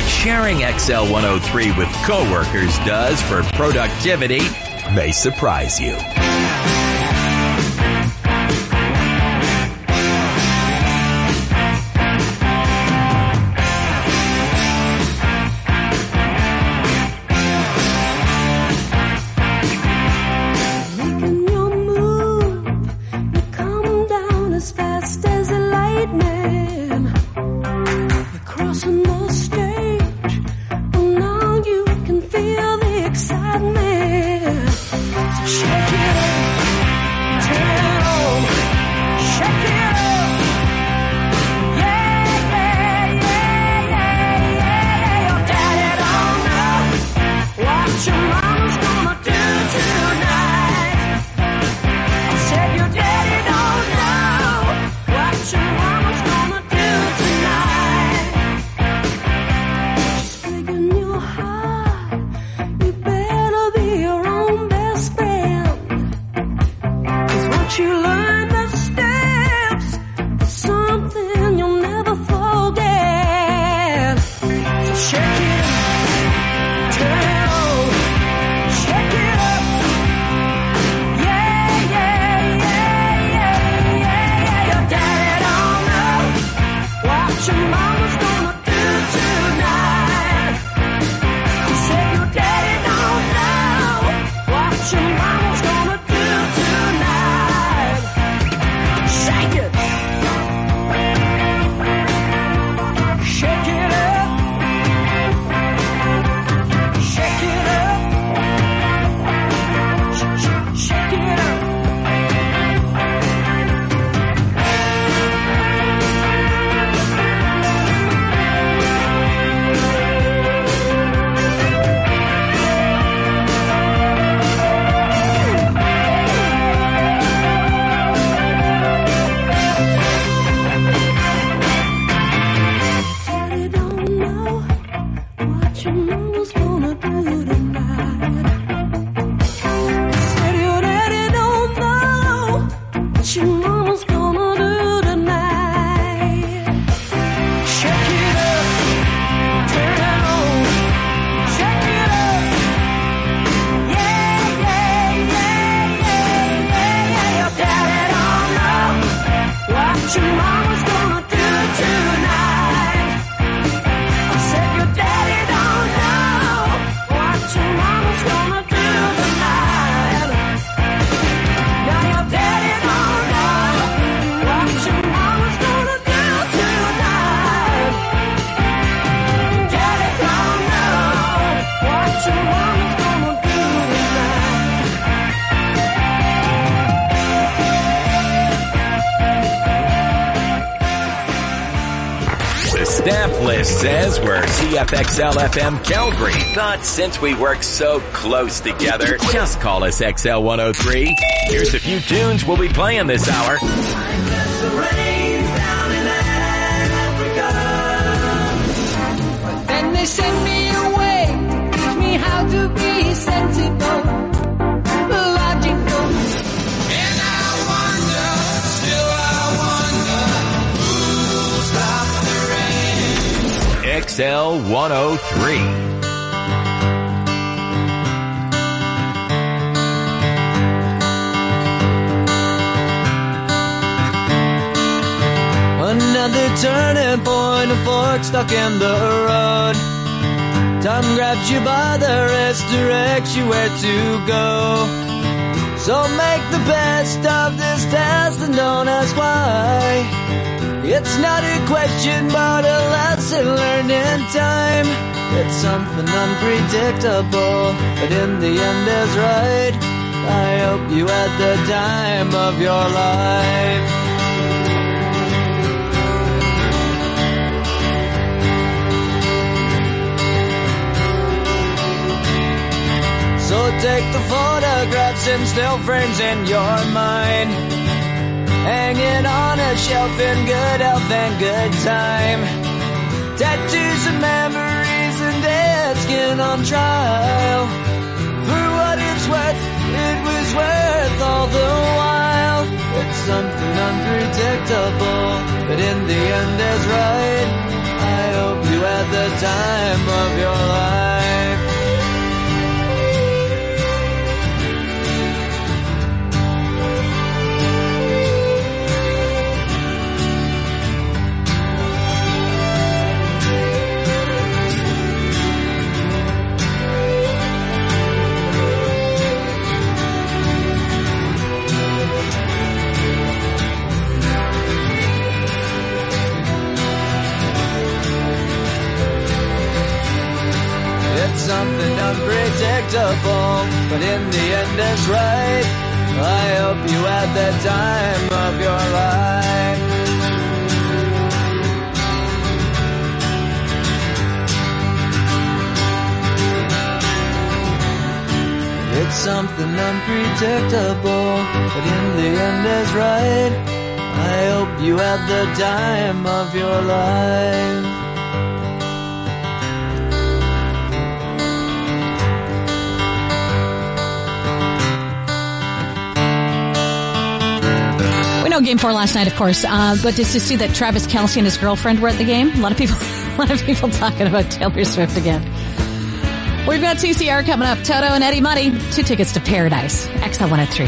What sharing XL 103 with coworkers does for productivity may surprise you. Staff list says we're CFXL FM Calgary. Thought since we work so close together, just call us XL 103. Here's a few tunes we'll be playing this hour. Then they send me away, teach me how to be sensible. XL 103. Another turning point, a fork stuck in the road. Time grabs you by the wrist, directs you where to go. So make the best of this test and don't ask why. It's not a question, but a lesson learned in time. It's something unpredictable, but in the end is right. I hope you had the time of your life. So take the photographs and still frames in your mind, hanging on a shelf in good health and good time. Tattoos and memories and dead skin on trial. For what it's worth, it was worth all the while. It's something unpredictable, but in the end is right. I hope you had the time something unpredictable, but in the end is right. I hope you had the time of your life. It's something unpredictable, but in the end is right. I hope you had the time of your life. We know Game 4 last night, of course, but just to see that Travis Kelce and his girlfriend were at the game, a lot of people talking about Taylor Swift again. We've got TCR coming up. Toto and Eddie Money. 2 tickets to Paradise. XL 103.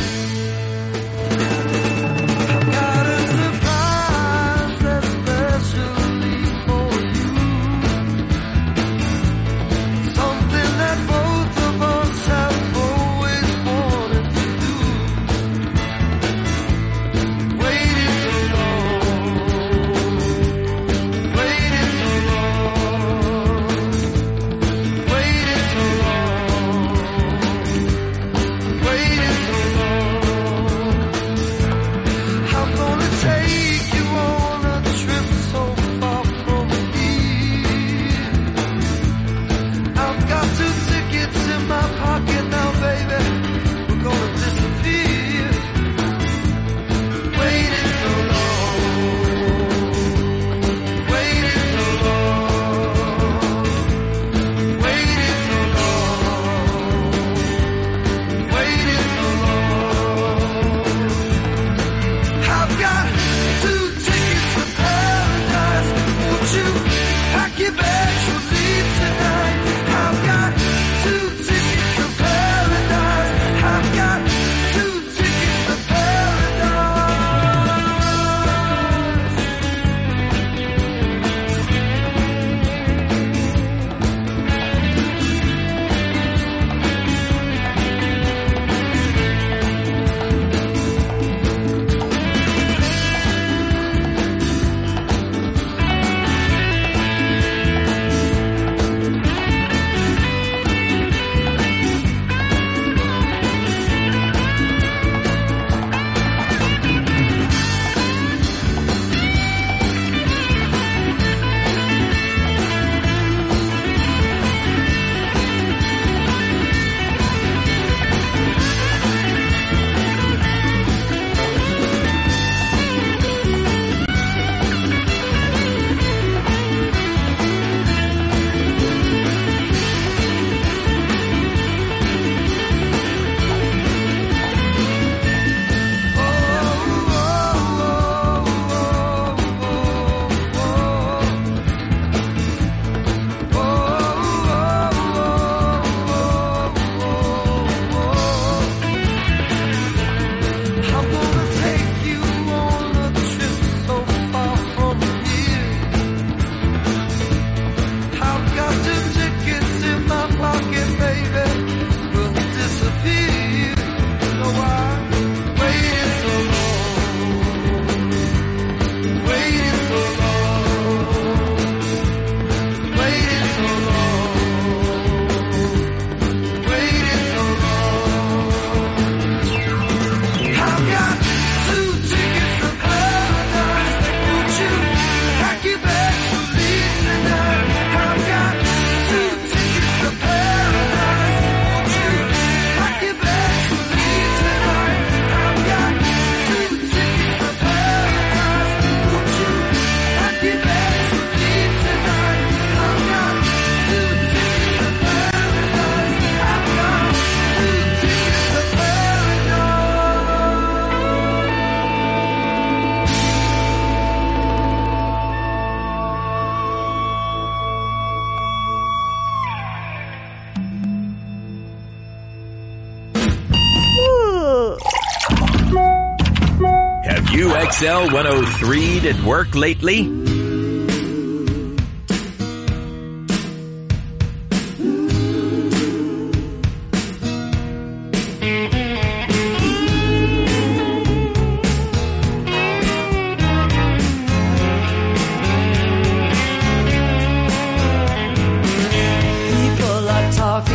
XL 103 at work lately? People are talking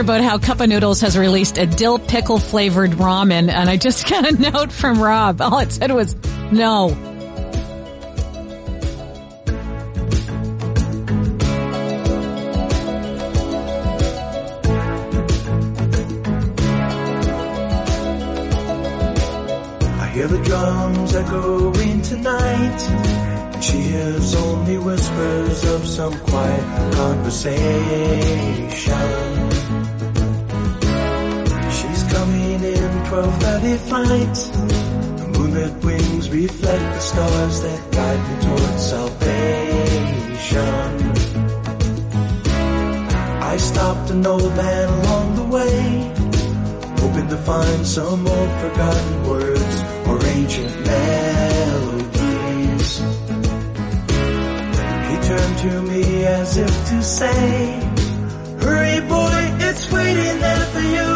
about how Cup of Noodles has released a dill pickle flavored ramen, and I just got a note from Rob. All it said was, no. I hear the drums echoing tonight. She hears only whispers of some quiet conversation. She's coming in 12:30 flight. The moonlit wings reflect the stars that guide me towards salvation. I stopped an old man along the way, hoping to find some old forgotten words or ancient melodies. He turned to me as if to say, hurry boy, it's waiting there for you.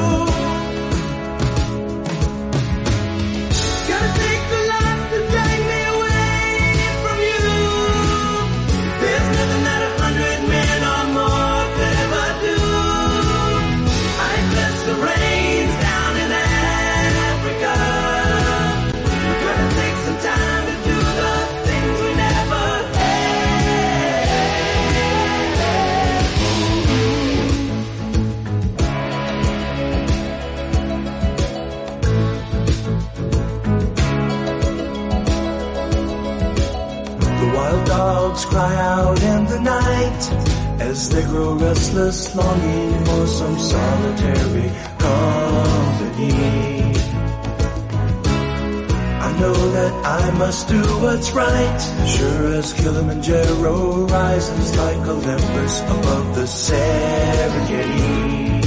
Gotta take the light to drag me away from you. There's nothing that 100 men or more could ever do. I bless the rains down in Africa. We're gonna take some time to do the things we never dogs cry out in the night as they grow restless, longing for some solitary company. I know that I must do what's right, sure as Kilimanjaro rises like Olympus above the Serengeti.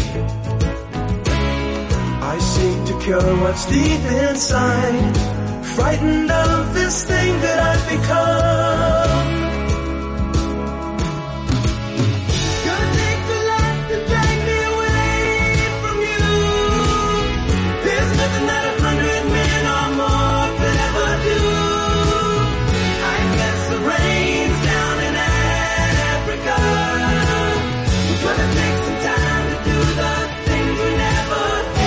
I seek to cure what's deep inside, frightened of this thing that I've become. Gonna take the light to drag me away from you. There's nothing that 100 men or more could ever do. I guess the rain's down in Africa. We're gonna take some time to do the things we never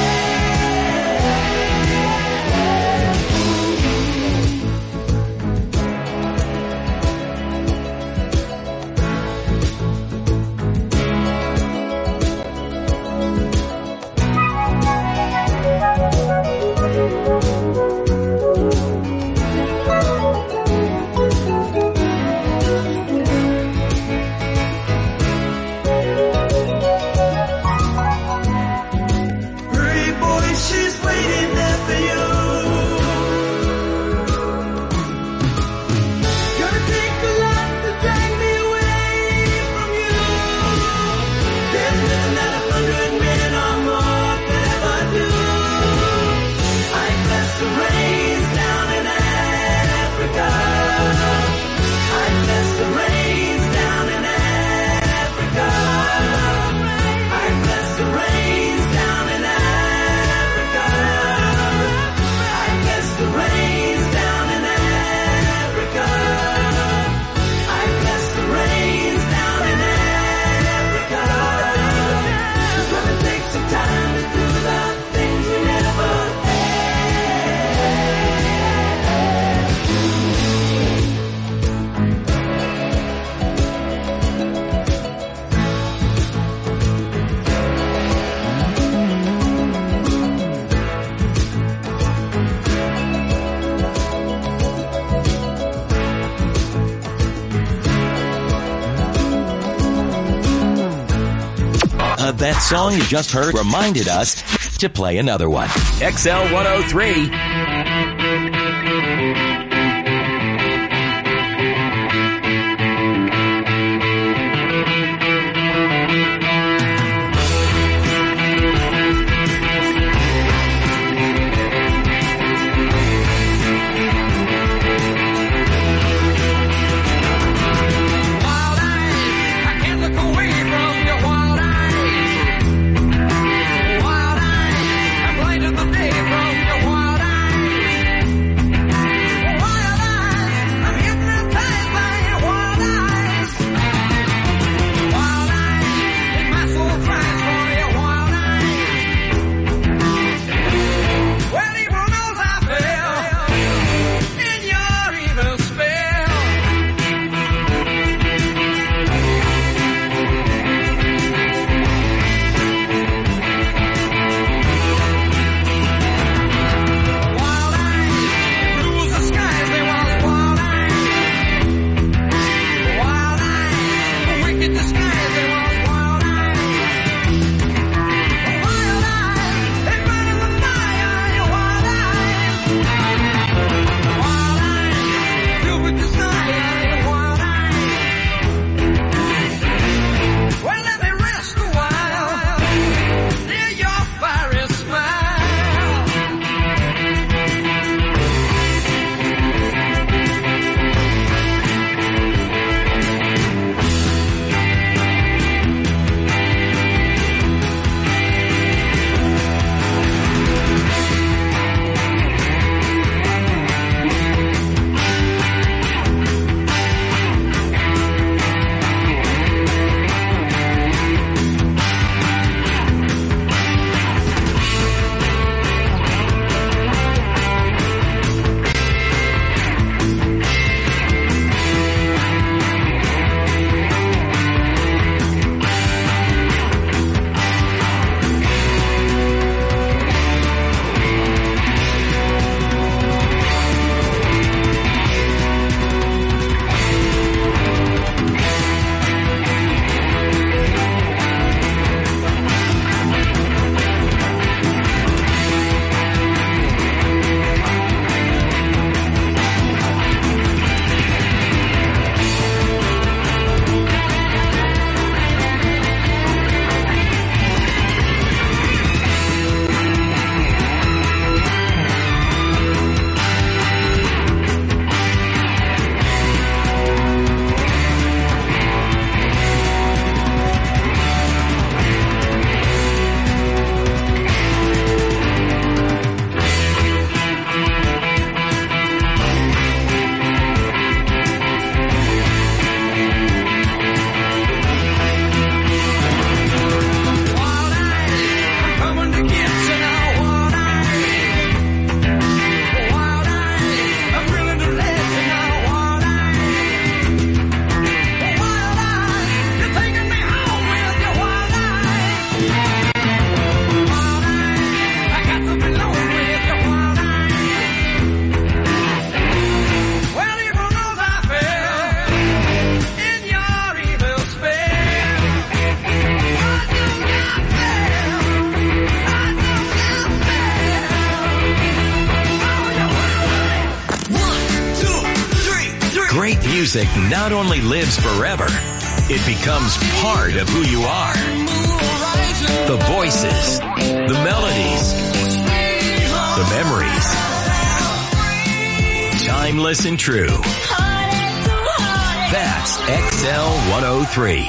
That song you just heard reminded us to play another one. XL 103. Wild eyes, I'm blind of the day from your wild eyes. Music not only lives forever, it becomes part of who you are. The voices, the melodies, the memories. Timeless and true. That's XL 103.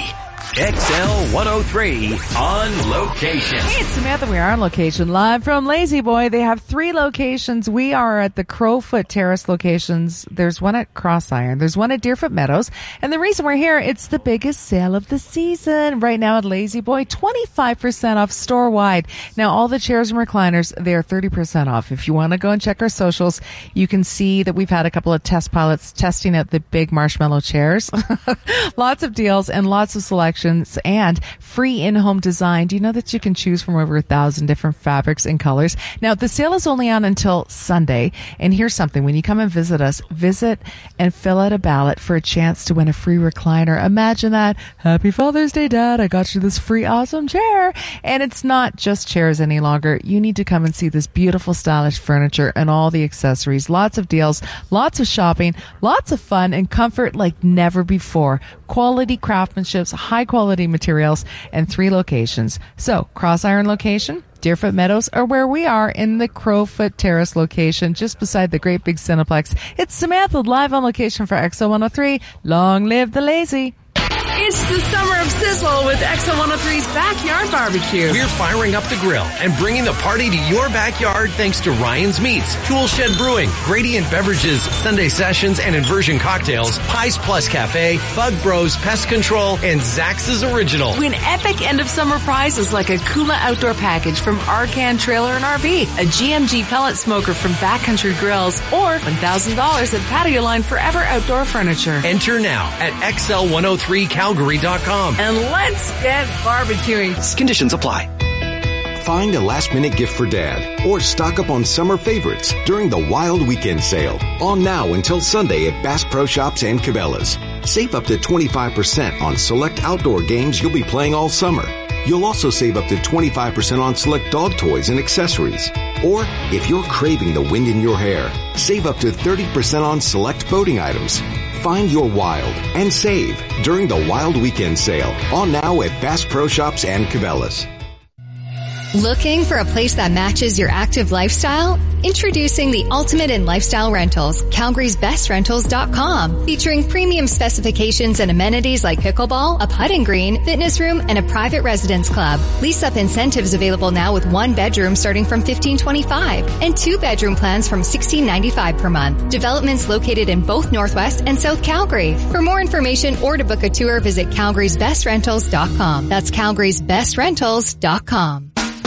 XL 103 on location. Hey, it's Samantha. We are on location live from Lazy Boy. They have 3 locations. We are at the Crowfoot Terrace locations. There's one at Cross Iron. There's one at Deerfoot Meadows. And the reason we're here, it's the biggest sale of the season. Right now at Lazy Boy, 25% off store-wide. Now, all the chairs and recliners, they're 30% off. If you want to go and check our socials, you can see that we've had a couple of test pilots testing out the big marshmallow chairs. Lots of deals and lots of selections. And free in-home design. Do you know that you can choose from over 1,000 different fabrics and colors? Now, the sale is only on until Sunday. And here's something. When you come and visit us, visit and fill out a ballot for a chance to win a free recliner. Imagine that. Happy Father's Day, Dad. I got you this free awesome chair. And it's not just chairs any longer. You need to come and see this beautiful, stylish furniture and all the accessories. Lots of deals, lots of shopping, lots of fun and comfort like never before. Quality craftsmanship, high quality materials, and 3 locations. So, Cross Iron location, Deerfoot Meadows, or where we are in the Crowfoot Terrace location, just beside the great big Cineplex. It's Samantha live on location for XL 103. Long live the lazy. It's the summer of sizzle with XL 103's Backyard Barbecue. We're firing up the grill and bringing the party to your backyard thanks to Ryan's Meats, Tool Shed Brewing, Gradient Beverages, Sunday Sessions and Inversion Cocktails, Pies Plus Cafe, Bug Bros Pest Control, and Zax's Original. Win epic end-of-summer prizes like a Kula outdoor package from Arcan Trailer and RV, a GMG pellet smoker from Backcountry Grills, or $1,000 at Patio Line Forever Outdoor Furniture. Enter now at XL103Calgary.com. And let's get barbecuing. Conditions apply. Find a last-minute gift for Dad or stock up on summer favorites during the Wild Weekend Sale. On now until Sunday at Bass Pro Shops and Cabela's. Save up to 25% on select outdoor games you'll be playing all summer. You'll also save up to 25% on select dog toys and accessories. Or, if you're craving the wind in your hair, save up to 30% on select boating items. Find your wild and save during the Wild Weekend Sale. On now at Bass Pro Shops and Cabela's. Looking for a place that matches your active lifestyle? Introducing the ultimate in lifestyle rentals, Calgary'sBestRentals.com, featuring premium specifications and amenities like pickleball, a putting green, fitness room, and a private residence club. Lease-up incentives available now with 1 bedroom starting from $1,525 and 2-bedroom plans from $1,695 per month. Developments located in both Northwest and South Calgary. For more information or to book a tour, visit Calgary'sBestRentals.com. That's Calgary'sBestRentals.com.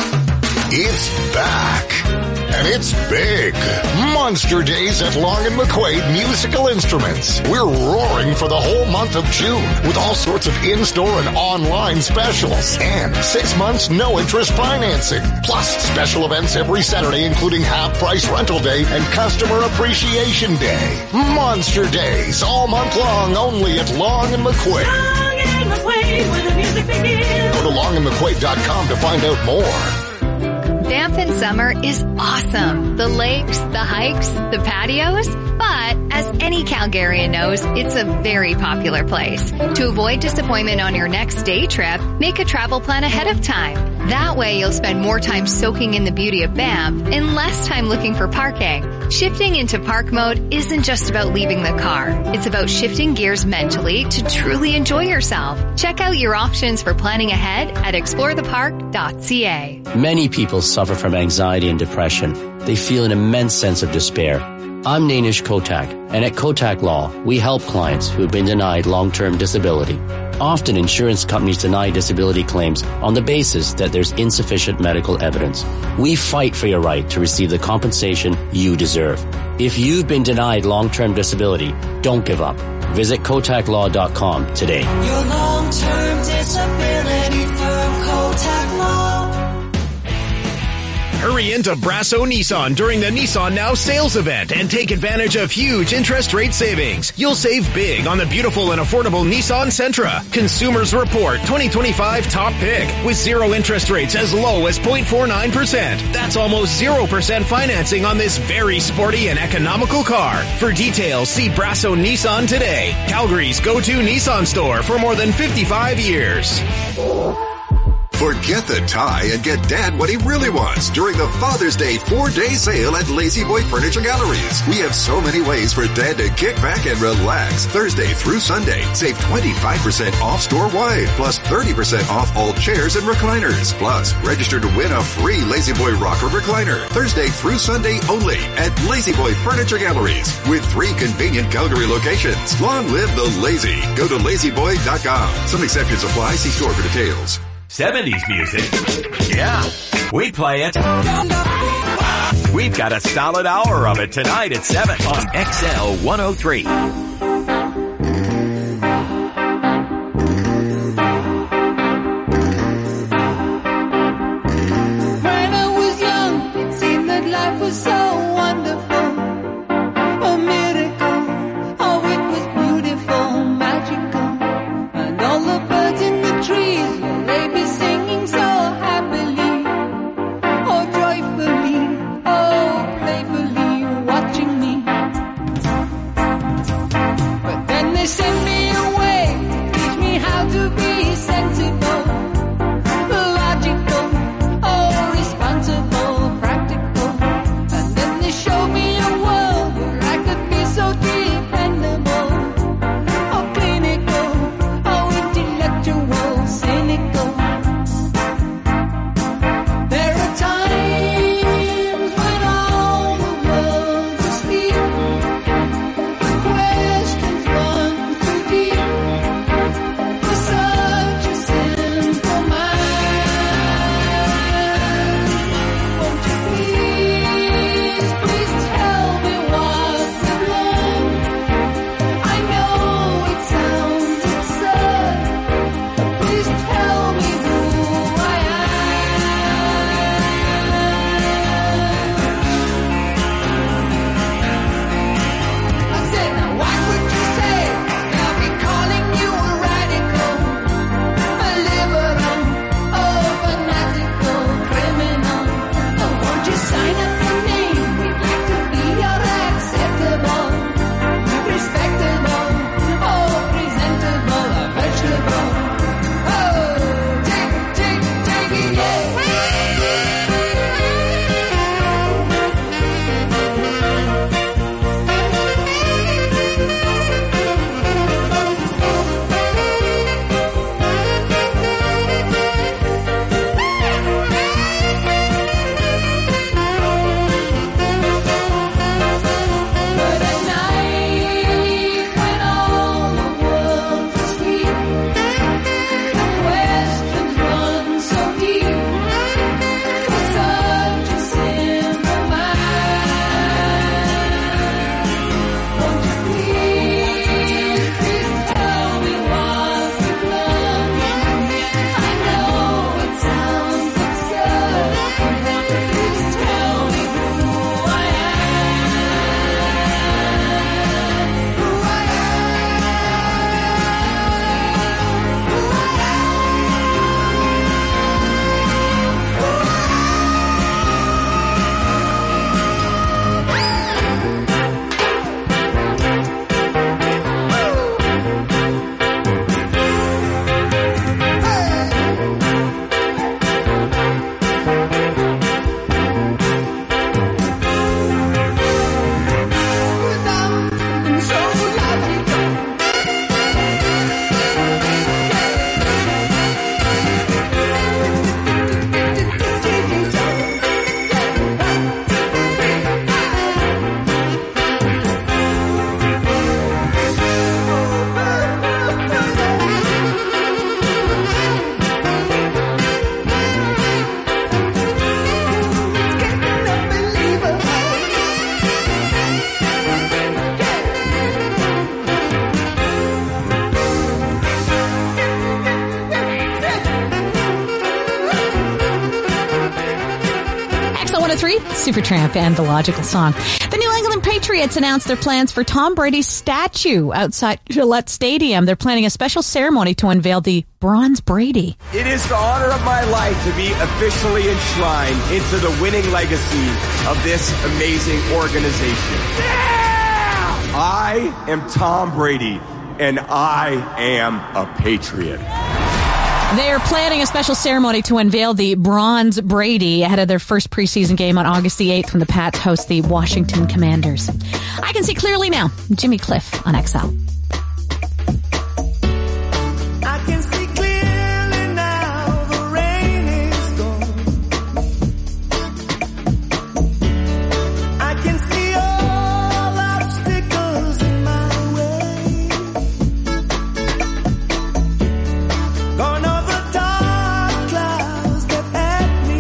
It's back, and it's big. Monster Days at Long & McQuaid Musical Instruments. We're roaring for the whole month of June with all sorts of in-store and online specials. And 6 months no-interest financing. Plus special events every Saturday, including half-price rental day and customer appreciation day. Monster Days all month long, only at Long & McQuaid. Long and McQuaid, where the music begins. Go to longandmcquaid.com to find out more. Banff in summer is awesome. The lakes, the hikes, the patios. But as any Calgarian knows, it's a very popular place. To avoid disappointment on your next day trip, make a travel plan ahead of time. That way you'll spend more time soaking in the beauty of Banff and less time looking for parking. Shifting into park mode isn't just about leaving the car. It's about shifting gears mentally to truly enjoy yourself. Check out your options for planning ahead at explorethepark.ca. Many people suffer from anxiety and depression. They feel an immense sense of despair. I'm Nainish Kotak, and at Kotak Law, we help clients who have been denied long-term disability. Often insurance companies deny disability claims on the basis that there's insufficient medical evidence. We fight for your right to receive the compensation you deserve. If you've been denied long-term disability, don't give up. Visit KotakLaw.com today. Your long-term disability firm, Kotak Law. Hurry into Brasso Nissan during the Nissan Now sales event and take advantage of huge interest rate savings. You'll save big on the beautiful and affordable Nissan Sentra. Consumers Report 2025 top pick with 0 interest rates as low as 0.49%. That's almost 0% financing on this very sporty and economical car. For details, see Brasso Nissan today. Calgary's go-to Nissan store for more than 55 years. Forget the tie and get Dad what he really wants during the Father's Day 4-day sale at Lazy Boy Furniture Galleries. We have so many ways for Dad to kick back and relax. Thursday through Sunday, save 25% off store-wide, plus 30% off all chairs and recliners. Plus, register to win a free Lazy Boy rocker recliner. Thursday through Sunday only at Lazy Boy Furniture Galleries with 3 convenient Calgary locations. Long live the lazy. Go to lazyboy.com. Some exceptions apply. See store for details. 70s music. Yeah, we play it. We've got a solid hour of it tonight at 7 on XL 103. When I was young, it seemed that life was so wonderful. A miracle. Oh, it was beautiful, magical. And all the birds in the trees, they be singing so happily, oh joyfully, oh playfully, watching me. Supertramp and The Logical Song. The New England Patriots announced their plans for Tom Brady's statue outside Gillette Stadium. They're planning a special ceremony to unveil the Bronze Brady. It is the honor of my life to be officially enshrined into the winning legacy of this amazing organization. Yeah! I am Tom Brady, and I am a Patriot. They're planning a special ceremony to unveil the Bronze Brady ahead of their first preseason game on August the 8th when the Pats host the Washington Commanders. I can see clearly now. Jimmy Cliff on XL. I can see clearly now, the rain is gone. I can see all obstacles in my way. Gone over dark clouds that had me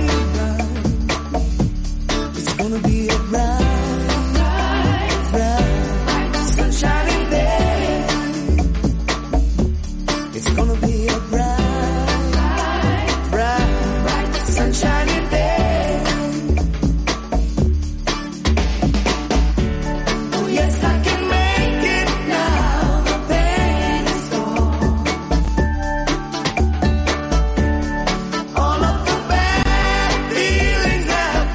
blind. It's gonna be a bright, sunshiny day. It's gonna be a bright, sunshiny day. Oh yes, I can make it now. The pain is gone. All of the bad feelings have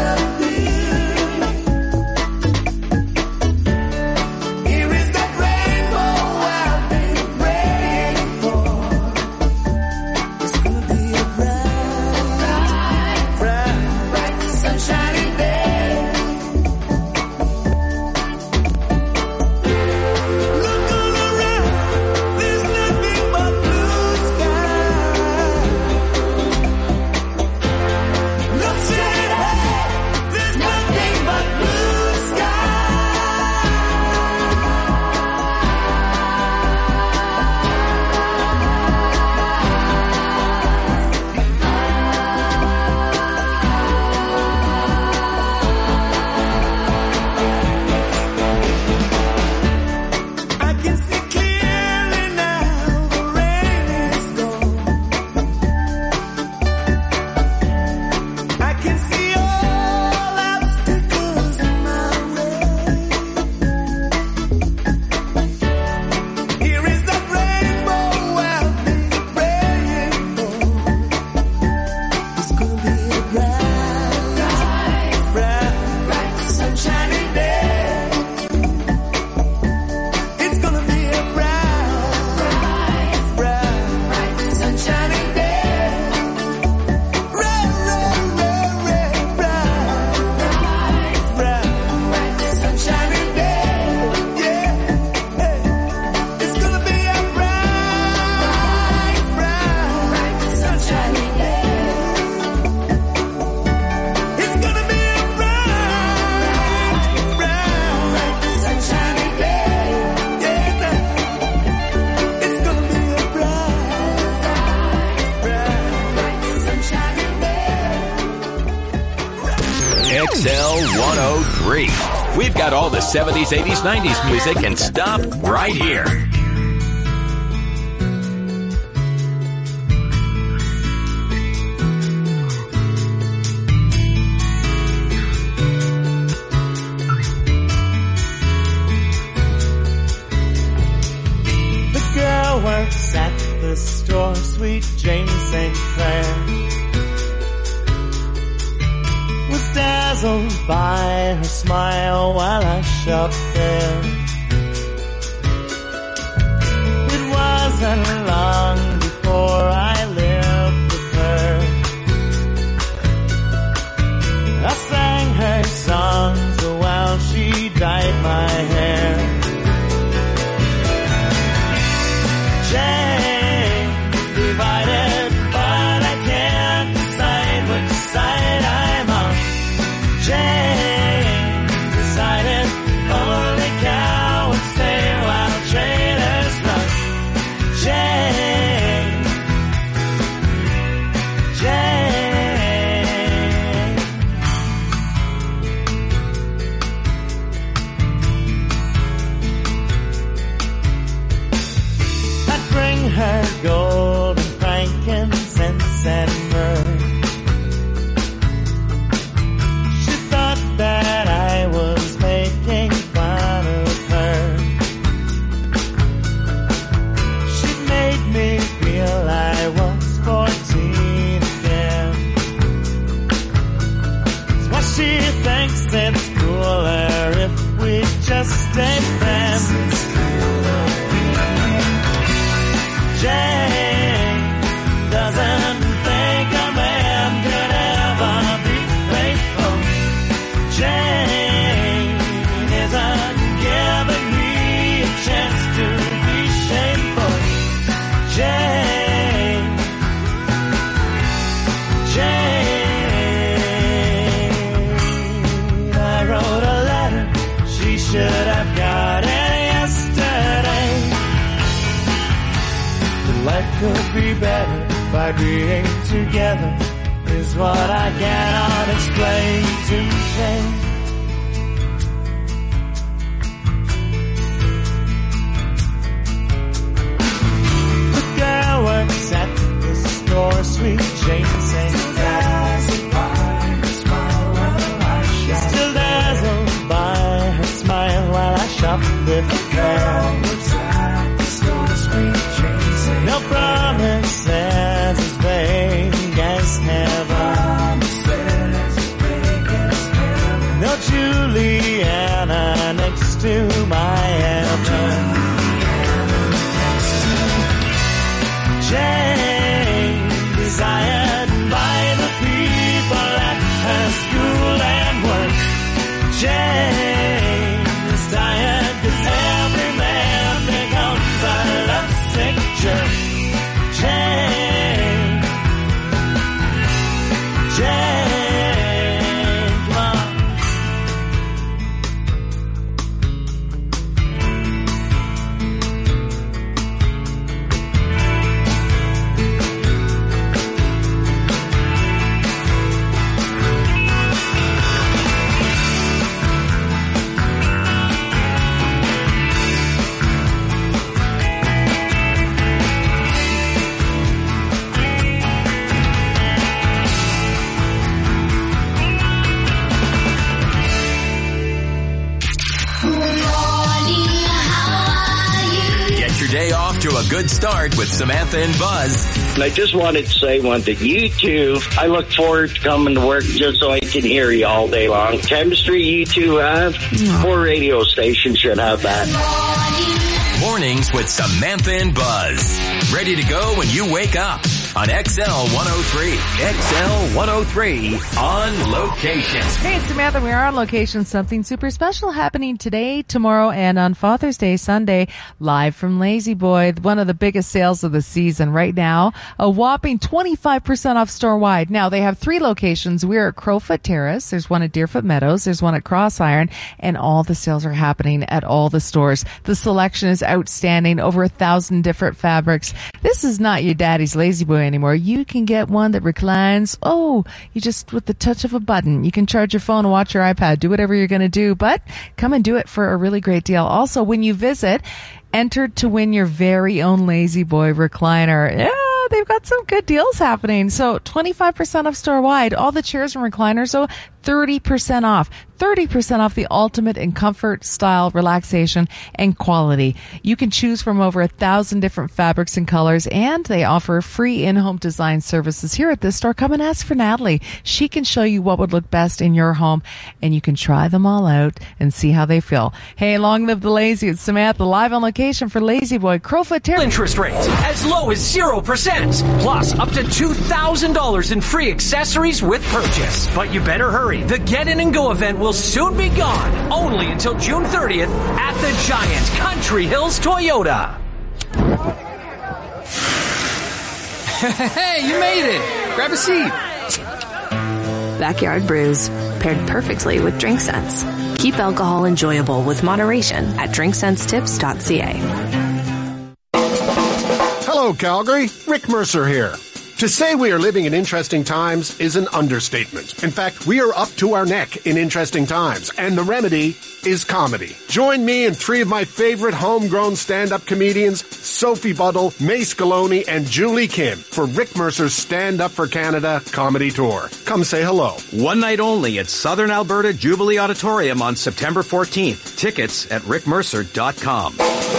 disappeared. Here is that rainbow I've been praying for. It's gonna be a bright, sunshiny day. Look all around, there's nothing but blue skies. Look straight ahead, there's nothing but blue I can see clearly now, the rain is gone. I can see all obstacles in my way. Here is that rainbow I've been praying for. It's gonna be a bright, sunshiny day. It's gonna be a bright, sunshiny day. Bright, sunshiny day. Yeah, it's gonna be a bright, sunshiny day. It's gonna be a bright, sunshiny day. Yeah, it's gonna be a bright, sunshiny day. XL 103. We've got all the 70s, 80s, 90s music and stop right here. The girl works at the store, sweet Jane St. Clair. Was dazzled by her smile while I shopped there. It wasn't long before I lived with her. I sang her songs while she dyed my hair. Jane, divided, but I can't decide which side I'm on. Jane decided only cow would stay while traders run. Jane great friends. Jane doesn't think a man could ever be faithful. Jane isn't giving me a chance to be shameful. Jane, I wrote a letter she should have got it yesterday. Life could be better by being together is what I cannot explain to Jane. The girl works at the store, sweet Jane sings she's still dazzled by her smile while I shop with the girl works at the store, sweet Jane. No promises as vague as heaven. No Juliana next to my heaven. Jane, desired by the people at her school and work. Jane is tired 'cause every man becomes a lovesick jerk. Jane, come on. Day off to a good start with Samantha and Buzz. And I just wanted to say one thing. You two, I look forward to coming to work just so I can hear you all day long. Chemistry you two have, more radio stations should have that. Mornings with Samantha and Buzz. Ready to go when you wake up on XL 103. XL 103 on location. Hey, it's Samantha. We are on location. Something super special happening today, tomorrow, and on Father's Day, Sunday, live from Lazy Boy. One of the biggest sales of the season right now. A whopping 25% off store-wide. Now, they have 3 locations. We're at Crowfoot Terrace. There's one at Deerfoot Meadows. There's one at Crossiron. And all the sales are happening at all the stores. The selection is outstanding. Over 1,000 different fabrics. This is not your daddy's Lazy Boy anymore. You can get one that reclines. Oh, you just, with the touch of a button, you can charge your phone, watch your iPad, do whatever you're going to do, but come and do it for a really great deal. Also, when you visit, enter to win your very own Lazy Boy recliner. Yeah, they've got some good deals happening. So 25% off store-wide. All the chairs and recliners, so 30% off. 30% off the ultimate in comfort, style, relaxation, and quality. You can choose from over 1,000 different fabrics and colors, and they offer free in-home design services here at this store. Come and ask for Natalie. She can show you what would look best in your home, and you can try them all out and see how they feel. Hey, long live the lazy. It's Samantha, live on location for Lazy Boy. Crowfoot Terrace. Interest rates as low as 0%, plus up to $2,000 in free accessories with purchase. But you better hurry. The Get In and Go event will soon be gone, only until June 30th at the Giant Country Hills Toyota. Hey, you made it. Grab a seat. Backyard Brews, paired perfectly with Drink Sense. Keep alcohol enjoyable with moderation at drinksensetips.ca. Hello, Calgary. Rick Mercer here. To say we are living in interesting times is an understatement. In fact, we are up to our neck in interesting times, and the remedy is comedy. Join me and 3 of my favorite homegrown stand-up comedians, Sophie Buddle, Mace Galone, and Julie Kim, for Rick Mercer's Stand Up for Canada comedy tour. Come say hello. One night only at Southern Alberta Jubilee Auditorium on September 14th. Tickets at rickmercer.com.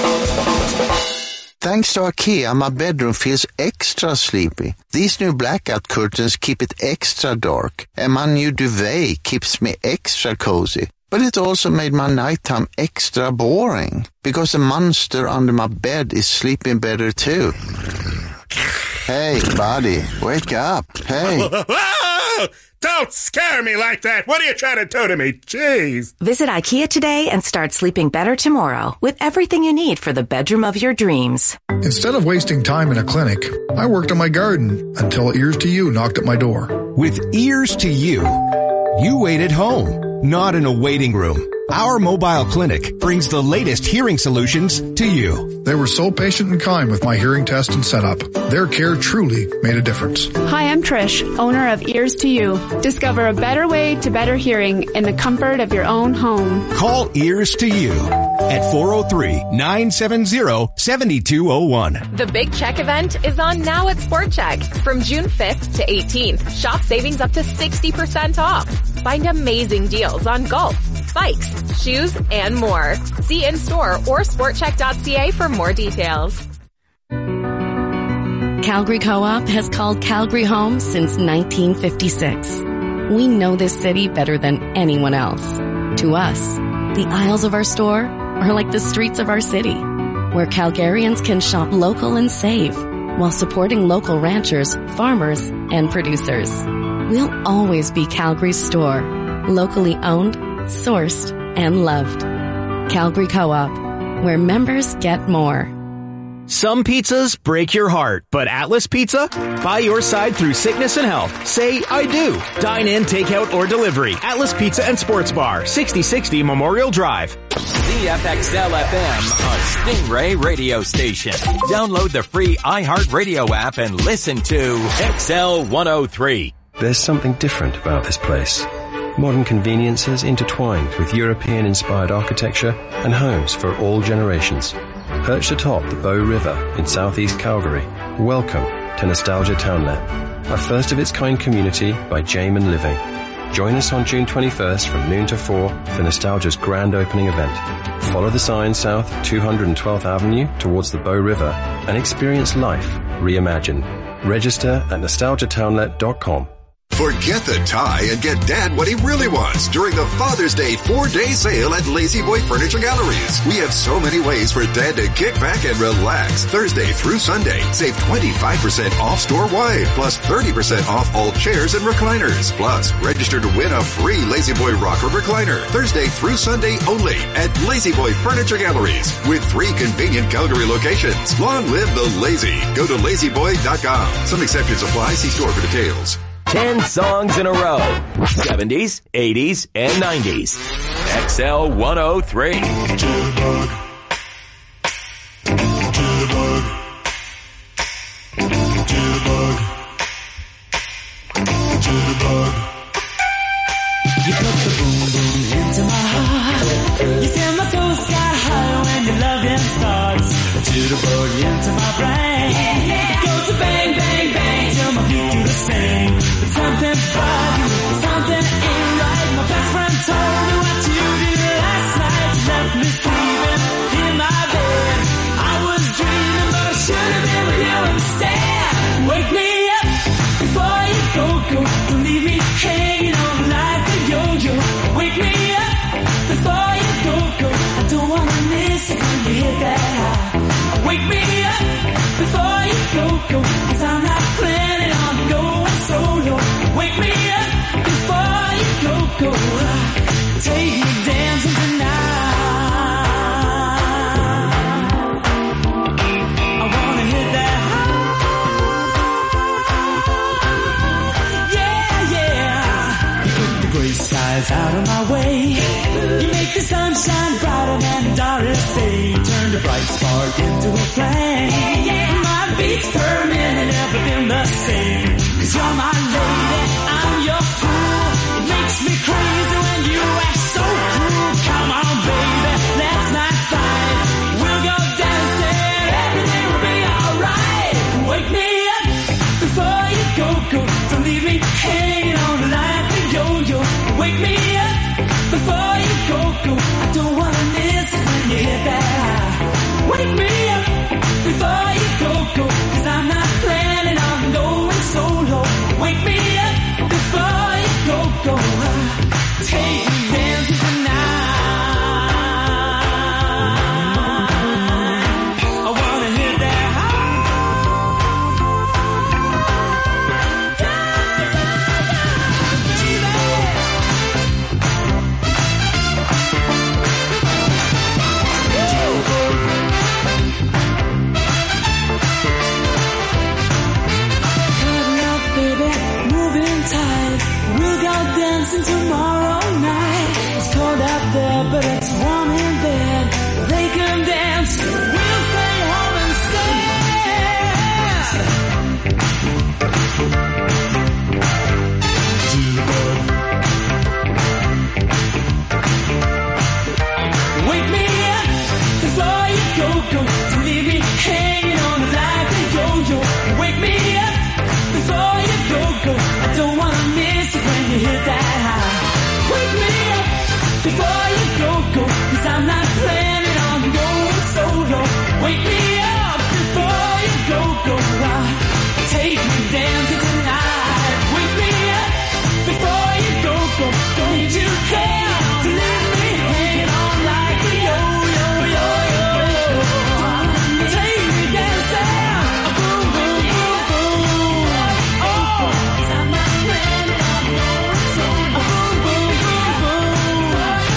Thanks to IKEA, my bedroom feels extra sleepy. These new blackout curtains keep it extra dark, and my new duvet keeps me extra cozy. But it also made my nighttime extra boring, because the monster under my bed is sleeping better too. Hey, buddy, wake up. Hey. Don't scare me like that. What are you trying to do to me? Jeez. Visit IKEA today and start sleeping better tomorrow with everything you need for the bedroom of your dreams. Instead of wasting time in a clinic, I worked on my garden until Ears to You knocked at my door. With Ears to You, you wait at home, not in a waiting room. Our mobile clinic brings the latest hearing solutions to you. They were so patient and kind with my hearing test and setup. Their care truly made a difference. Hi, I'm Trish, owner of Ears to You. Discover a better way to better hearing in the comfort of your own home. Call Ears to You at 403-970-7201. The Big Check event is on now at Sport Check from June 5th to 18th. Shop savings up to 60% off. Find amazing deals on golf, bikes, shoes, and more. See in-store or sportcheck.ca for more details. Calgary Co-op has called Calgary home since 1956. We know this city better than anyone else. To us, the aisles of our store are like the streets of our city, where Calgarians can shop local and save while supporting local ranchers, farmers, and producers. We'll always be Calgary's store, locally owned, sourced, and loved. Calgary Co-op, where members get more. Some pizzas break your heart, but Atlas Pizza, by your side through sickness and health. Say, I do. Dine in, takeout, or delivery. Atlas Pizza and Sports Bar, 6060 Memorial Drive. CFXL FM, a Stingray radio station. Download the free iHeartRadio app and listen to XL 103. There's something different about this place. Modern conveniences intertwined with European-inspired architecture and homes for all generations. Perched atop the Bow River in southeast Calgary, welcome to Nostalgia Townlet, a first-of-its-kind community by Jamin Living. Join us on June 21st from noon to 4 for Nostalgia's grand opening event. Follow the sign south 212th Avenue towards the Bow River and experience life reimagined. Register at nostalgiatownlet.com. Forget the tie and get Dad what he really wants during the Father's Day 4-day sale at Lazy Boy Furniture Galleries. We have so many ways for Dad to kick back and relax. Thursday through Sunday, save 25% off store-wide, plus 30% off all chairs and recliners. Plus, register to win a free Lazy Boy rocker recliner. Thursday through Sunday only at Lazy Boy Furniture Galleries with 3 convenient Calgary locations. Long live the lazy. Go to lazyboy.com. Some exceptions apply. See store for details. 10 songs in a row. 70s, 80s, and 90s. XL 103. You put the boom boom into my heart. You send my soul sky high when your loving starts. A jitterbug into my brain. It goes to bang, bang, bang till my feet do the same. But something about you, something ain't right. My best friend told me what you did last night. You left me sleeping in my bed. I was dreaming, but I should have been with you instead. Wake me up before you go. Don't leave me hanging on like a yo-yo. Wake me up before you go. I don't wanna miss it when you hit that high. Wake me up before you go. 'Cause I'm not planning on going solo. Wake me up before you go. Take me dancing tonight. I wanna hit that high. Yeah. You put the gray skies out of my way. You make the sunshine brighter than Doris Day. Turn the bright spark into a flame. My beats per minute never been the same. 'Cause you're my lady, I'm your fool. It makes me crazy when you act so cruel. Come on, baby, let's not fight. We'll go dancing, everything will be alright. Wake me up before you go. Don't leave me hanging on like a yo-yo. Wake me up before you go. I don't wanna miss it when you hit that high. Wake me up before you there, but it's warm in bed. They can dance, we'll stay home Wake me up before you go. Don't leave me hanging on like a yo-yo. Wake me up before you go. I don't wanna miss it when you hit that high. Wake me up before you go. 'Cause I'm not planning on going solo. Wake me up before you go. Take me dancing tonight. Wake me up before you go. Don't need you here to leave me hanging on like a yo-yo. Take me dancing. Boom, boom, boom, boom. Oh, I'm not planning on going solo. Boom, boom, boom, boom.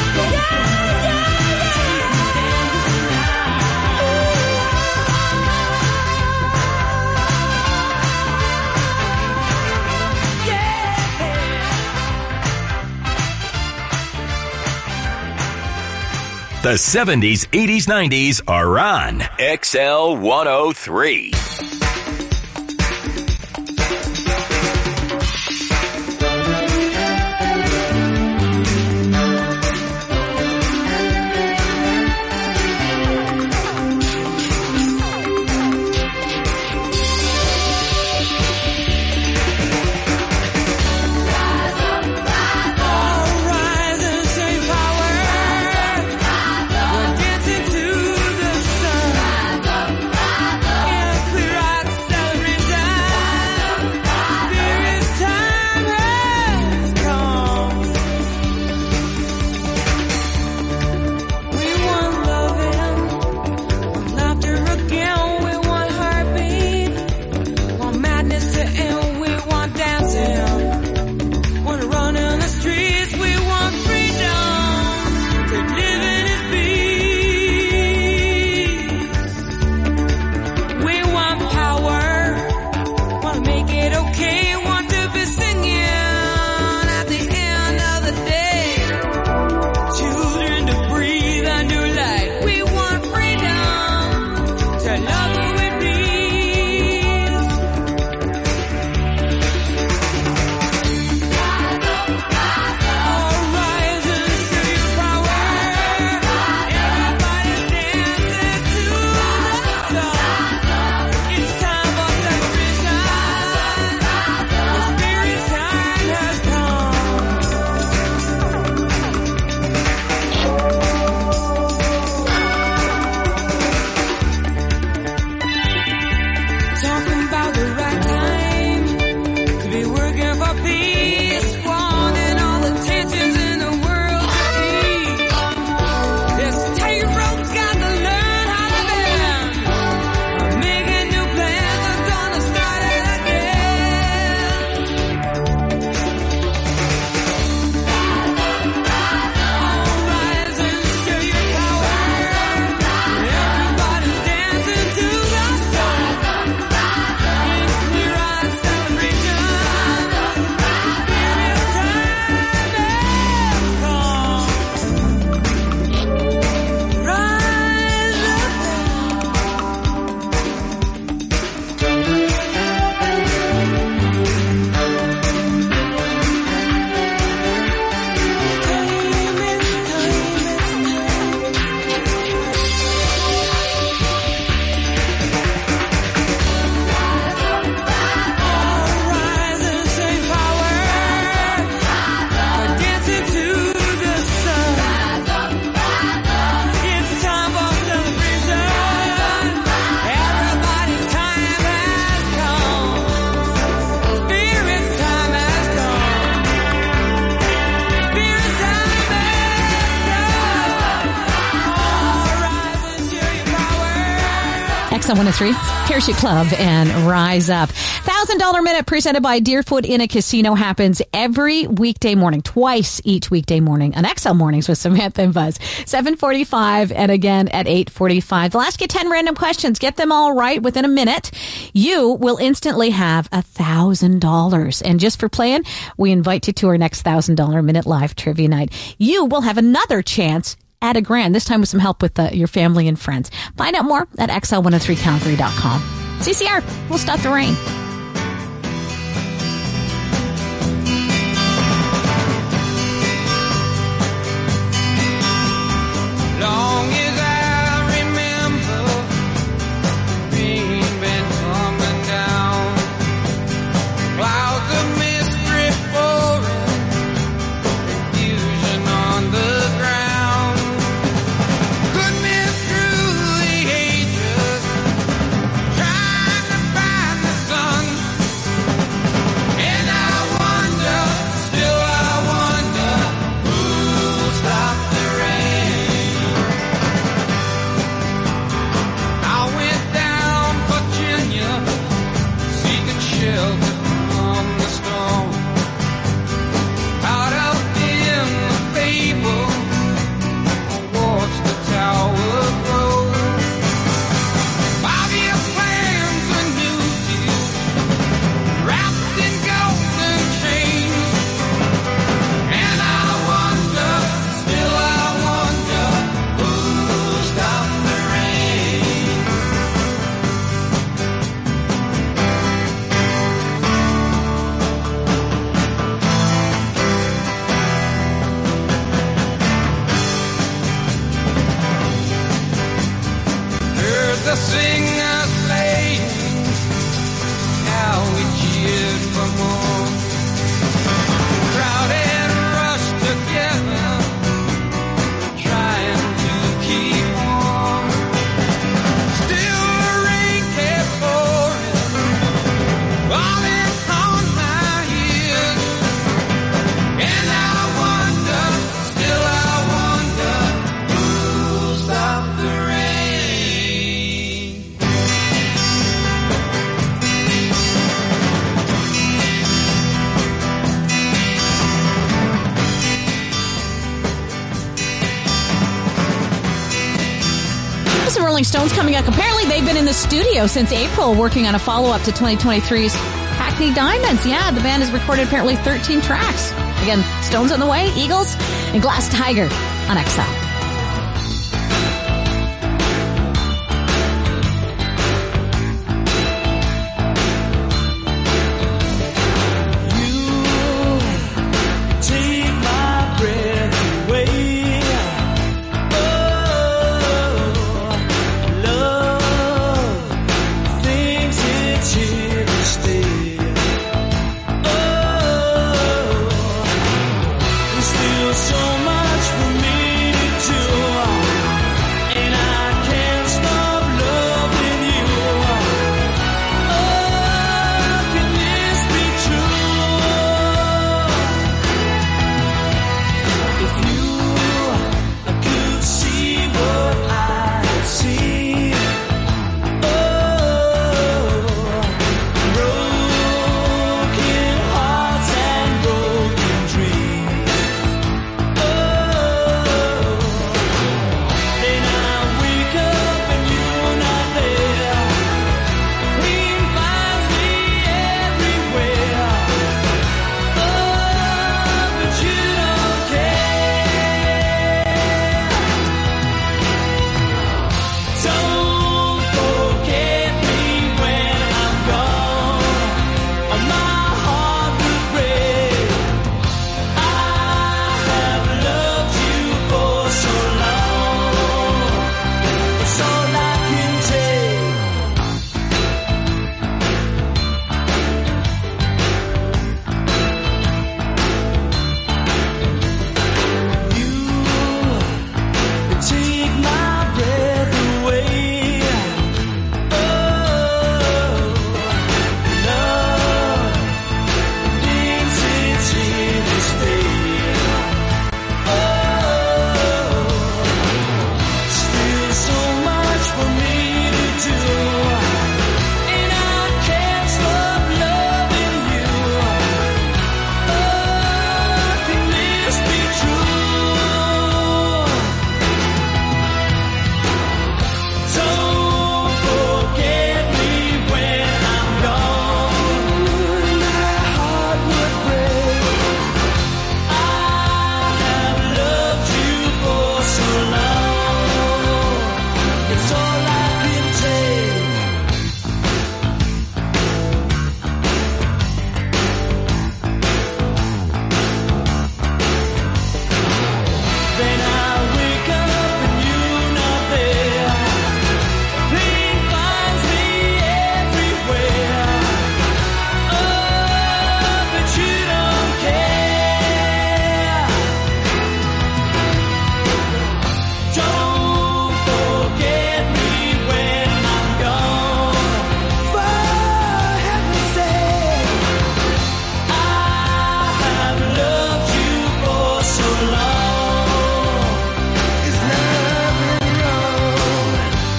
The 70s, 80s, 90s are on XL 103. Dancing to the sun. Clear XL 103, Parachute Club, and Rise Up. $1,000 Minute presented by Deerfoot Inn a Casino happens every weekday morning, twice each weekday morning on XL Mornings with Samantha and Buzz. 7:45 and again at 8:45. They'll ask you 10 random questions. Get them all right within a minute. You will instantly have $1,000. And just for playing, we invite you to our next $1,000 Minute live trivia night. You will have another chance at $1,000, this time with some help with your family and friends. Find out more at XL103Calgary.com. CCR, we'll stop the rain. Long as I remember, rain been coming down, clouds of mist drift pouring, confusion on the ground, goodness through the ages, trying to find the sun, and I wonder, still I wonder, who'll stop the rain. I went down Virginia, seeking shelter from the storm. Out up in the fable, I watched the tower grow. 5-year plans and new deals, wrapped in golden chains. And I wonder, still I wonder, who'll stop the rain. Heard the singers playing, now we cheered for more. Crowd had rushed together, trying to keep warm. Still the rain kept pouring, falling on my ears. And I wonder, still I wonder, who'll stop the rain. This is Rolling Stones coming up. Apparently, they've been in the studio since April working on a follow-up to 2023's Hackney Diamonds. Yeah, the band has recorded apparently 13 tracks. Again, Stones on the way, Eagles, and Glass Tiger on XL. Take my breath away. Oh, love, things it's here to stay. Oh, there's still so much for me to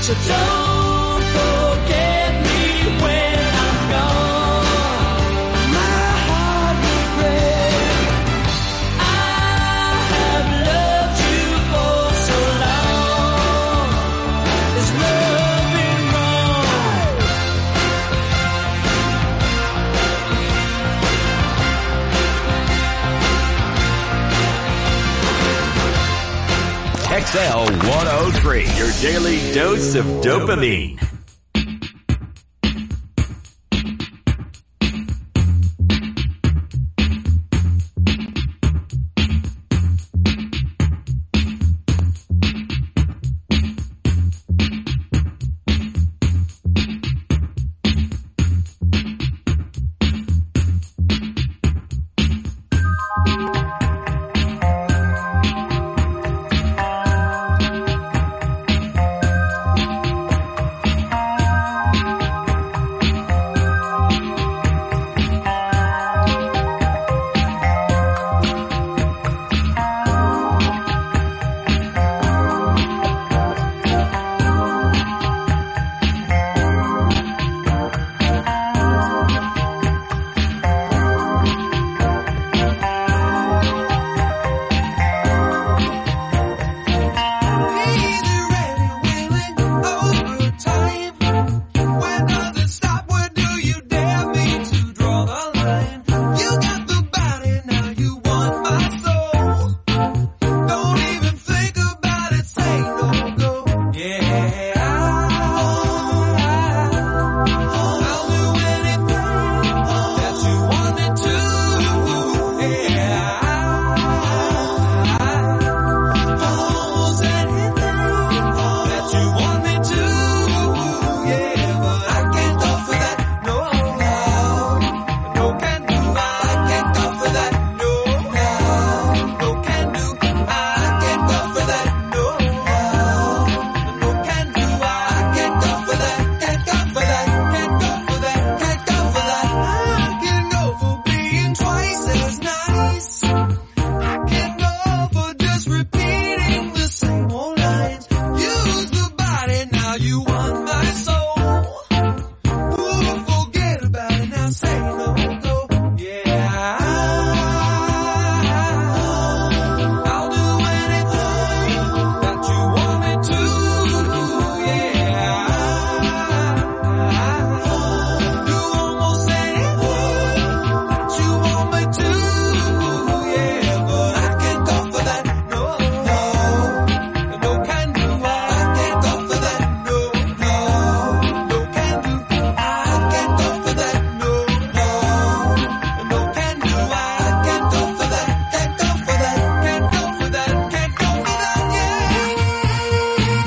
So don't forget me when I'm gone. My heart will break. I have loved you for so long. There's nothing wrong. XL 103, your daily dose of dopamine.